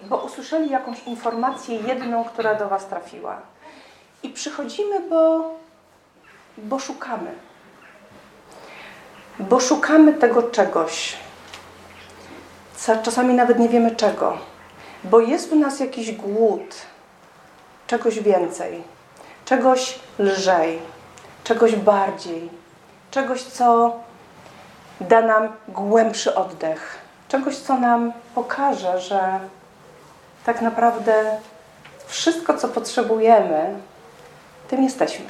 bo usłyszeli jakąś informację jedną, która do was trafiła. I przychodzimy, bo szukamy. Bo szukamy tego czegoś. Czasami nawet nie wiemy czego. Bo jest w nas jakiś głód. Czegoś więcej. Czegoś lżej. Czegoś bardziej. Czegoś, co da nam głębszy oddech. Czegoś, co nam pokaże, że tak naprawdę wszystko, co potrzebujemy, tym jesteśmy.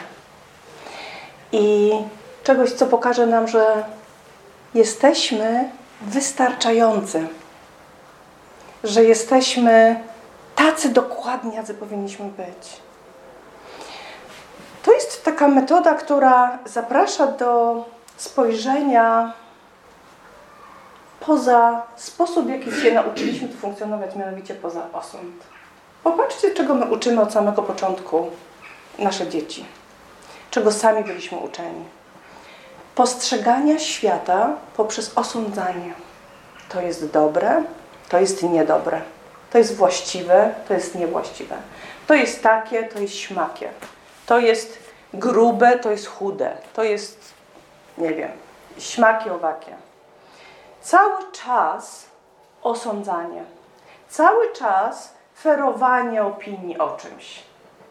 I czegoś, co pokaże nam, że jesteśmy wystarczający. Że jesteśmy tacy dokładnie, jacy powinniśmy być. To jest taka metoda, która zaprasza do spojrzenia poza sposób, w jaki się nauczyliśmy tu funkcjonować, mianowicie poza osąd. Popatrzcie, czego my uczymy od samego początku nasze dzieci. Czego sami byliśmy uczeni. Postrzegania świata poprzez osądzanie. To jest dobre, to jest niedobre. To jest właściwe, to jest niewłaściwe. To jest takie, to jest śmakie. To jest grube, to jest chude. To jest, nie wiem, śmakie, owakie. Cały czas osądzanie. Cały czas ferowanie opinii o czymś.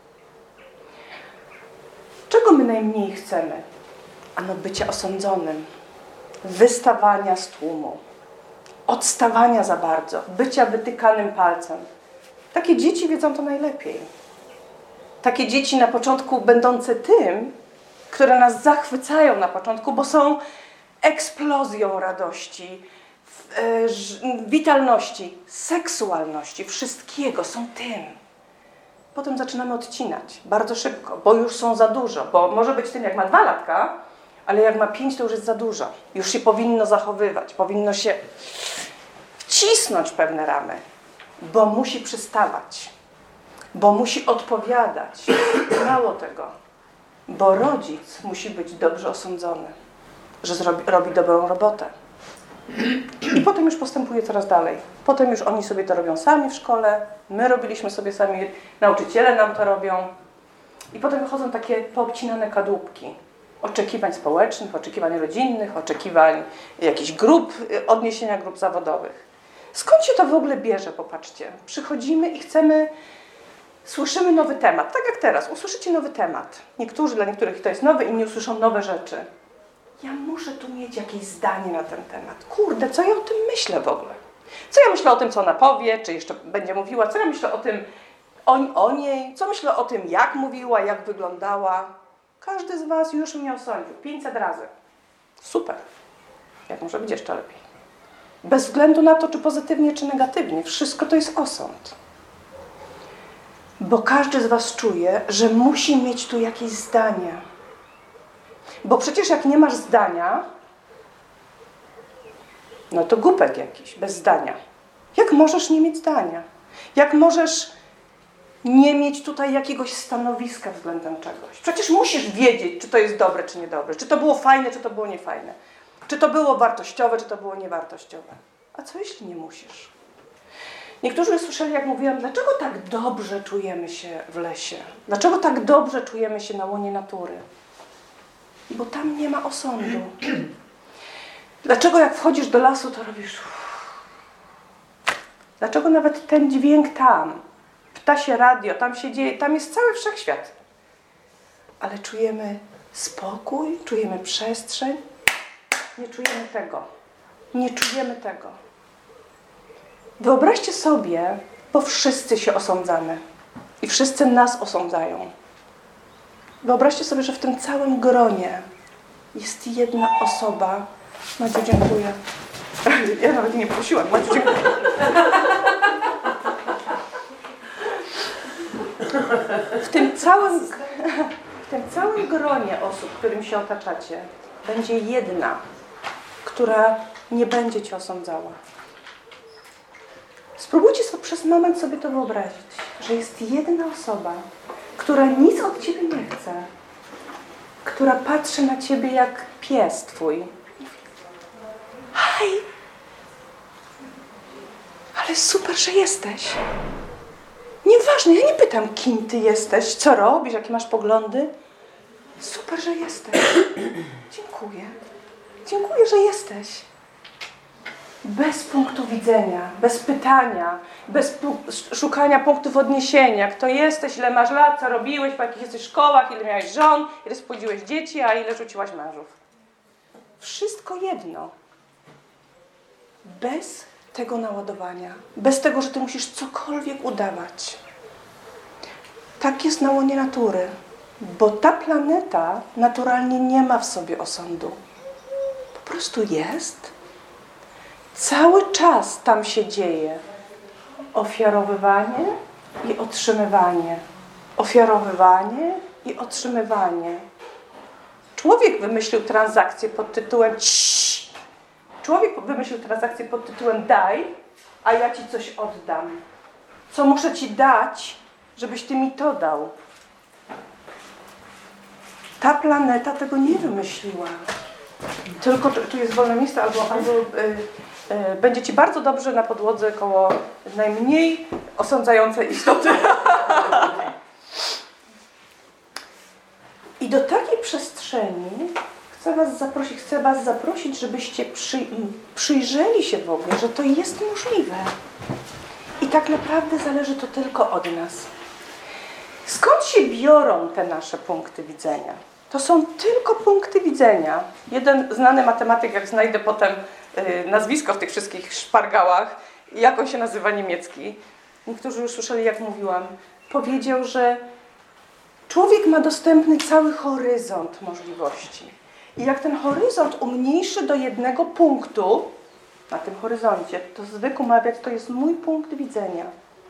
Czego my najmniej chcemy? Ano bycia osądzonym. Wystawania z tłumu. Odstawania za bardzo. Bycia wytykanym palcem. Takie dzieci wiedzą to najlepiej. Takie dzieci na początku będące tym, które nas zachwycają na początku, bo są eksplozją radości, witalności, seksualności, wszystkiego, są tym. Potem zaczynamy odcinać bardzo szybko, bo już są za dużo, bo może być tym, jak ma 2 latka, ale jak ma 5, to już jest za dużo. Już się powinno zachowywać, powinno się wcisnąć pewne ramy, bo musi przystawać, bo musi odpowiadać. Mało tego, bo rodzic musi być dobrze osądzony, że robi dobrą robotę. I potem już postępuje coraz dalej. Potem już oni sobie to robią sami w szkole, my robiliśmy sobie sami, nauczyciele nam to robią. I potem wychodzą takie poobcinane kadłubki oczekiwań społecznych, oczekiwań rodzinnych, oczekiwań jakichś grup, odniesienia grup zawodowych. Skąd się to w ogóle bierze, popatrzcie. Przychodzimy i słyszymy nowy temat. Tak jak teraz, usłyszycie nowy temat. Dla niektórych to jest nowy, inni usłyszą nowe rzeczy. Ja muszę tu mieć jakieś zdanie na ten temat. Kurde, co ja o tym myślę w ogóle? Co ja myślę o tym, co ona powie, czy jeszcze będzie mówiła? Co ja myślę o tym, o niej? Co myślę o tym, jak mówiła, jak wyglądała? Każdy z was już mnie osądził 500 razy. Super. Jak może być jeszcze lepiej? Bez względu na to, czy pozytywnie, czy negatywnie. Wszystko to jest osąd. Bo każdy z was czuje, że musi mieć tu jakieś zdanie. Bo przecież jak nie masz zdania, no to głupek jakiś, bez zdania. Jak możesz nie mieć zdania? Jak możesz nie mieć tutaj jakiegoś stanowiska względem czegoś? Przecież musisz wiedzieć, czy to jest dobre, czy niedobre. Czy to było fajne, czy to było niefajne. Czy to było wartościowe, czy to było niewartościowe. A co jeśli nie musisz? Niektórzy słyszeli, jak mówiłam, dlaczego tak dobrze czujemy się w lesie? Dlaczego tak dobrze czujemy się na łonie natury? Bo tam nie ma osądu. Dlaczego jak wchodzisz do lasu, to robisz... Dlaczego nawet ten dźwięk tam, ptasie radio, tam się dzieje, tam jest cały wszechświat. Ale czujemy spokój, czujemy przestrzeń. Nie czujemy tego. Nie czujemy tego. Wyobraźcie sobie, bo wszyscy się osądzamy. I wszyscy nas osądzają. Wyobraźcie sobie, że w tym całym gronie jest jedna osoba. Madziu, dziękuję. Ja nawet nie prosiłam. Madziu, dziękuję. W tym całym gronie osób, którym się otaczacie, będzie jedna, która nie będzie cię osądzała. Spróbujcie sobie przez moment sobie to wyobrazić, że jest jedna osoba, która nic od ciebie nie chce, która patrzy na ciebie jak pies twój. Hej! Ale Ale super, że jesteś. Nieważne, ja nie pytam, kim ty jesteś, co robisz, jakie masz poglądy. Super, że jesteś. Dziękuję. Dziękuję, że jesteś. Bez punktu widzenia, bez pytania, bez szukania punktów odniesienia. Kto jesteś, ile masz lat, co robiłeś, po jakich jesteś szkołach, ile miałeś żon, ile spłodziłeś dzieci, a ile rzuciłaś mężów. Wszystko jedno. Bez tego naładowania. Bez tego, że ty musisz cokolwiek udawać. Tak jest na łonie natury. Bo ta planeta naturalnie nie ma w sobie osądu. Po prostu jest. Cały czas tam się dzieje ofiarowywanie i otrzymywanie. Ofiarowywanie i otrzymywanie. Człowiek wymyślił transakcję pod tytułem daj, a ja ci coś oddam. Co muszę ci dać, żebyś ty mi to dał? Ta planeta tego nie wymyśliła. Tylko tu jest wolne miejsce, albo będzie ci bardzo dobrze na podłodze koło najmniej osądzającej istoty. I do takiej przestrzeni chcę was zaprosić, żebyście przyjrzeli się w ogóle, że to jest możliwe. I tak naprawdę zależy to tylko od nas. Skąd się biorą te nasze punkty widzenia? To są tylko punkty widzenia. Jeden znany matematyk, jak znajdę potem nazwisko w tych wszystkich szpargałach, jak on się nazywa niemiecki, niektórzy już słyszeli, jak mówiłam, powiedział, że człowiek ma dostępny cały horyzont możliwości. I jak ten horyzont umniejszy do jednego punktu, na tym horyzoncie, to zwykł mawiać, to jest mój punkt widzenia.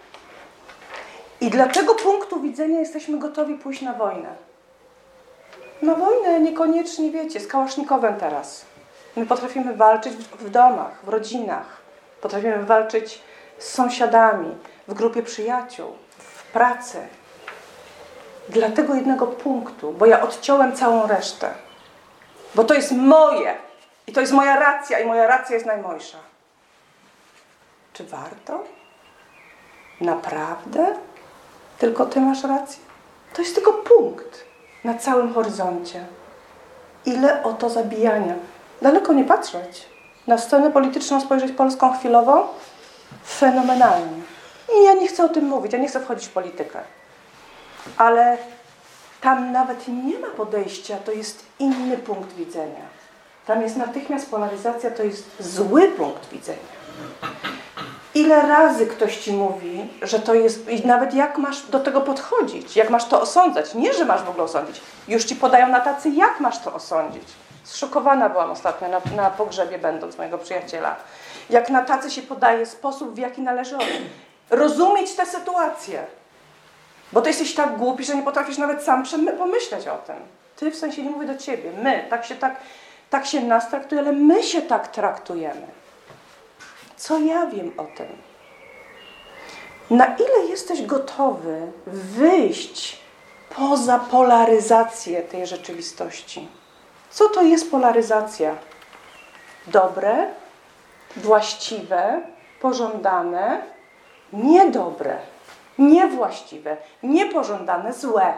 I dla tego punktu widzenia jesteśmy gotowi pójść na wojnę. Na wojnę niekoniecznie, wiecie, z kałasznikowem teraz. My potrafimy walczyć w domach, w rodzinach. Potrafimy walczyć z sąsiadami, w grupie przyjaciół, w pracy. Dla tego jednego punktu, bo ja odciąłem całą resztę. Bo to jest moje. I to jest moja racja. I moja racja jest najmojsza. Czy warto? Naprawdę? Tylko ty masz rację? To jest tylko punkt na całym horyzoncie. Ile oto zabijania. Daleko nie patrzeć. Na scenę polityczną spojrzeć polską chwilowo? Fenomenalnie. I ja nie chcę o tym mówić, ja nie chcę wchodzić w politykę. Ale tam nawet nie ma podejścia, to jest inny punkt widzenia. Tam jest natychmiast polaryzacja, to jest zły punkt widzenia. Ile razy ktoś ci mówi, że to jest... I nawet jak masz do tego podchodzić, jak masz to osądzać. Nie, że masz w ogóle osądzić. Już ci podają na tacy, jak masz to osądzić. Zszokowana byłam ostatnio na pogrzebie, będąc mojego przyjaciela. Jak na tacy się podaje sposób, w jaki należy rozumieć tę sytuację. Bo ty jesteś tak głupi, że nie potrafisz nawet sam pomyśleć o tym. Ty, w sensie nie mówię do ciebie. My, tak się nas traktuje, ale my się tak traktujemy. Co ja wiem o tym? Na ile jesteś gotowy wyjść poza polaryzację tej rzeczywistości? Co to jest polaryzacja? Dobre, właściwe, pożądane, niedobre, niewłaściwe, niepożądane, złe.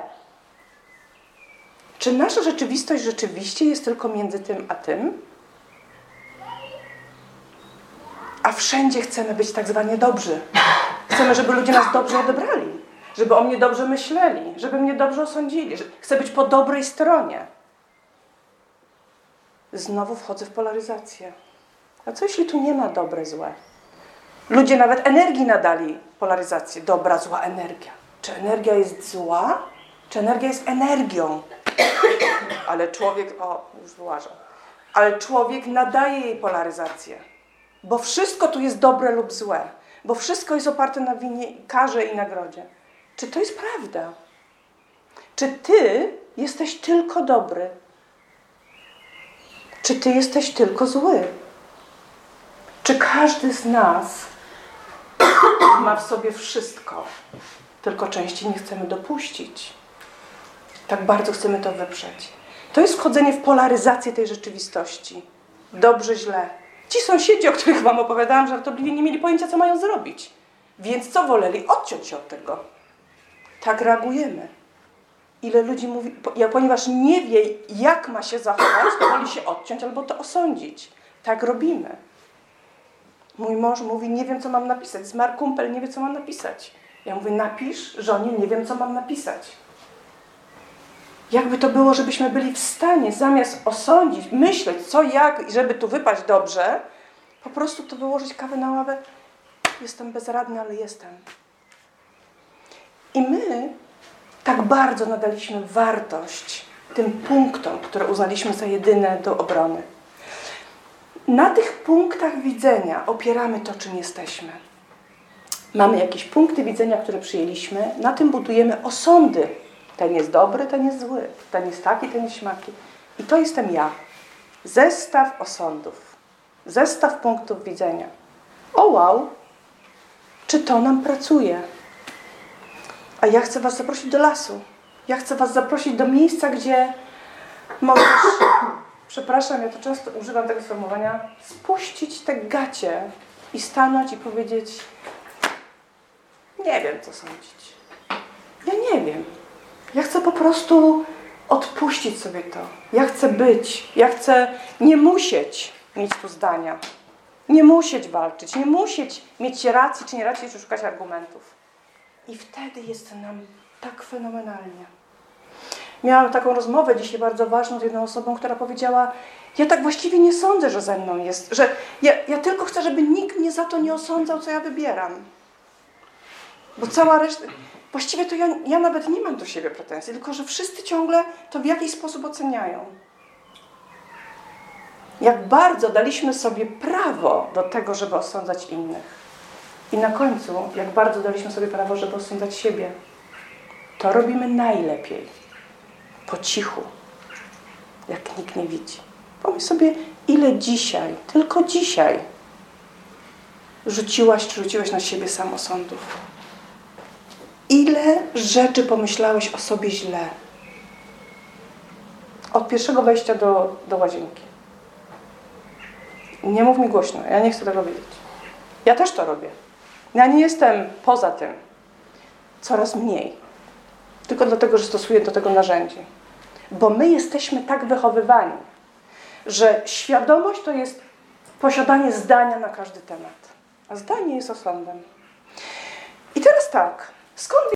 Czy nasza rzeczywistość rzeczywiście jest tylko między tym a tym? A wszędzie chcemy być tak zwanie dobrzy. Chcemy, żeby ludzie nas dobrze odebrali, żeby o mnie dobrze myśleli, żeby mnie dobrze osądzili. Chcę być po dobrej stronie. Znowu wchodzę w polaryzację. A co jeśli tu nie ma dobre, złe? Ludzie nawet energii nadali polaryzację. Dobra, zła energia. Czy energia jest zła? Czy energia jest energią? Ale człowiek, już wyłażę. Ale człowiek nadaje jej polaryzację. Bo wszystko tu jest dobre lub złe. Bo wszystko jest oparte na winie, karze i nagrodzie. Czy to jest prawda? Czy ty jesteś tylko dobry? Czy ty jesteś tylko zły? Czy każdy z nas ma w sobie wszystko? Tylko części nie chcemy dopuścić. Tak bardzo chcemy to wyprzeć. To jest wchodzenie w polaryzację tej rzeczywistości. Dobrze, źle. Ci sąsiedzi, o których wam opowiadałam żartobliwie, nie mieli pojęcia, co mają zrobić. Więc co woleli? Odciąć się od tego. Tak reagujemy. Ile ludzi mówi, ponieważ nie wie, jak ma się zachować, to woli się odciąć albo to osądzić. Tak robimy. Mój mąż mówi, nie wiem, co mam napisać. Zmarł kumpel, nie wie, co mam napisać. Ja mówię, napisz żonie, nie wiem, co mam napisać. Jakby to było, żebyśmy byli w stanie, zamiast osądzić, myśleć, co, jak, i żeby tu wypaść dobrze, po prostu to wyłożyć kawę na ławę. Jestem bezradny, ale jestem. I my tak bardzo nadaliśmy wartość tym punktom, które uznaliśmy za jedyne do obrony. Na tych punktach widzenia opieramy to, czym jesteśmy. Mamy jakieś punkty widzenia, które przyjęliśmy, na tym budujemy osądy. Ten jest dobry, ten jest zły, ten jest taki, ten jest śmaki. I to jestem ja. Zestaw osądów. Zestaw punktów widzenia. O wow, czy to nam pracuje? A ja chcę was zaprosić do lasu. Ja chcę was zaprosić do miejsca, gdzie możesz, przepraszam, ja to często używam tego sformułowania, spuścić te gacie i stanąć i powiedzieć, nie wiem, co sądzić. Ja nie wiem. Ja chcę po prostu odpuścić sobie to. Ja chcę być. Ja chcę nie musieć mieć tu zdania. Nie musieć walczyć. Nie musieć mieć racji czy nie racji, czy szukać argumentów. I wtedy jest nam tak fenomenalnie. Miałam taką rozmowę dzisiaj bardzo ważną z jedną osobą, która powiedziała, ja tak właściwie nie sądzę, że ze mną jest, że ja tylko chcę, żeby nikt mnie za to nie osądzał, co ja wybieram. Bo cała reszta... Właściwie to ja nawet nie mam do siebie pretensji, tylko że wszyscy ciągle to w jakiś sposób oceniają. Jak bardzo daliśmy sobie prawo do tego, żeby osądzać innych. I na końcu, jak bardzo daliśmy sobie prawo, żeby osądzać siebie. To robimy najlepiej. Po cichu. Jak nikt nie widzi. Pomyśl sobie, ile dzisiaj, tylko dzisiaj rzuciłaś czy rzuciłeś na siebie samosądów. Ile rzeczy pomyślałeś o sobie źle. Od pierwszego wejścia do łazienki. Nie mów mi głośno, ja nie chcę tego wiedzieć. Ja też to robię. Ja nie jestem poza tym. Coraz mniej. Tylko dlatego, że stosuję do tego narzędzi. Bo my jesteśmy tak wychowywani, że świadomość to jest posiadanie zdania na każdy temat. A zdanie jest osądem. I teraz tak. Skąd